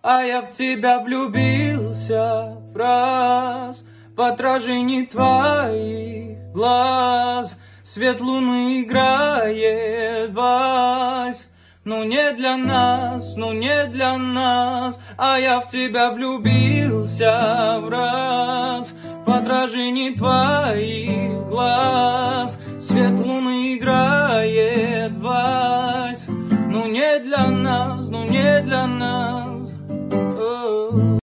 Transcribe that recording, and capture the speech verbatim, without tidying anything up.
А я в тебя влюбился в раз, в отражении твоих глаз. Свет луны играет вальс. Ну не для нас, ну не для нас. А я в тебя влюбился в раз, в отражении твоих глаз. Свет луны играет вальс. Ну не для нас, ну не для нас.